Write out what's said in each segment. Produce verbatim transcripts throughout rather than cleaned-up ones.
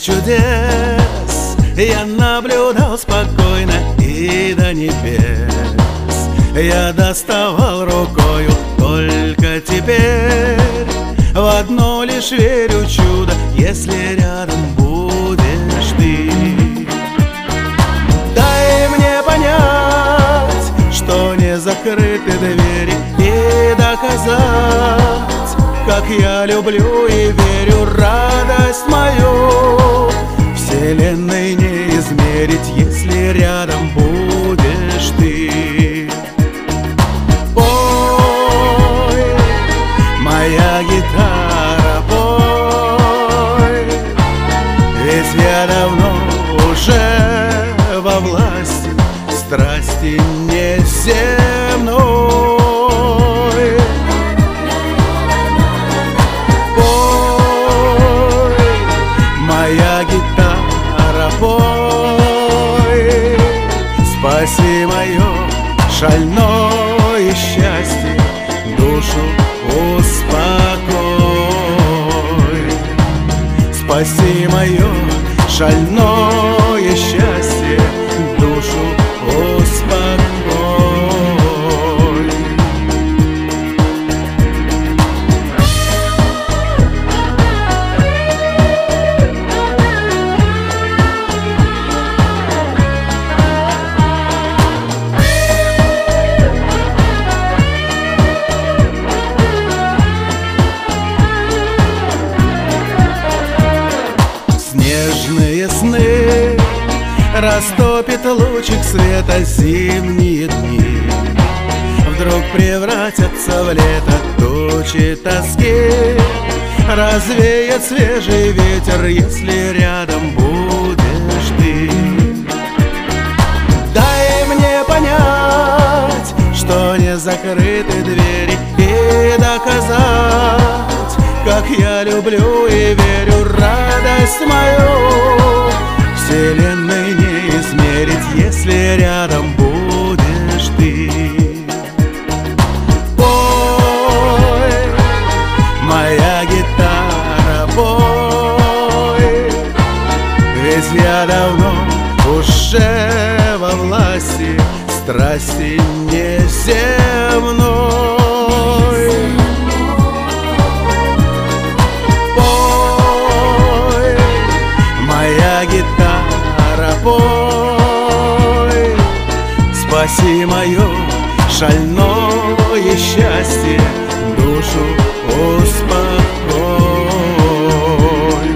чудес я наблюдал спокойно и до небес я доставал рукою. Только теперь в одно лишь верю чудо, если рядом будешь ты. Дай мне понять, что не закрыты двери, и доказать, как я люблю и верю. Радость мою вселенной не измерить, если рядом будешь ты. Пой, моя гитара, пой, ведь я давно уже во власти страсти неземной. Пой, моя гитара, пой, спаси мое шальное счастье, душу успокой. Спаси мое шальное счастье, душу успокой. Снежные сны растопит лучик света, зимние дни вдруг превратятся в лето. Тучи тоски развеет свежий ветер, если рядом будешь ты. Дай мне понять, что не закрыты двери, и доказать, как я люблю и верю. Радость мою вселенной не измерить, если рядом будешь ты. Пой, моя гитара, пой, ведь я давно уже во власти страсти неземной. Гитара, пой, спаси мое шальное счастье, душу успокой.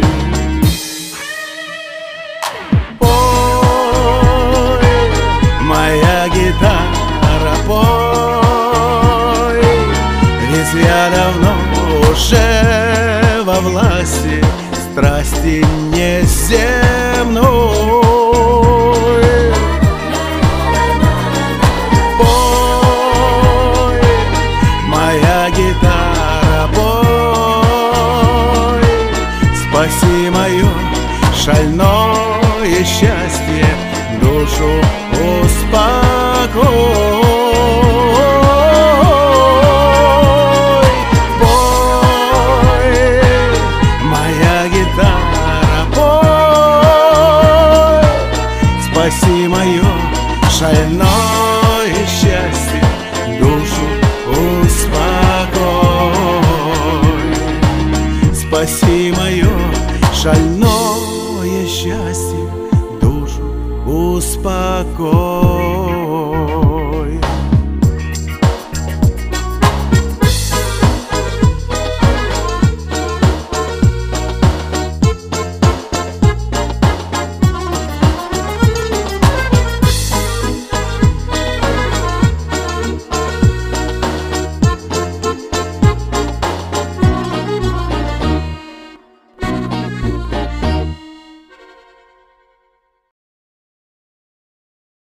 Пой, моя гитара, пой, ведь я давно уже во власти страсти неземной. Пой, моя гитара, пой, спаси мое шальное счастье, душу успокой. Спаси мое шальное счастье, душу успокой. Спаси мое шальное счастье, душу успокой.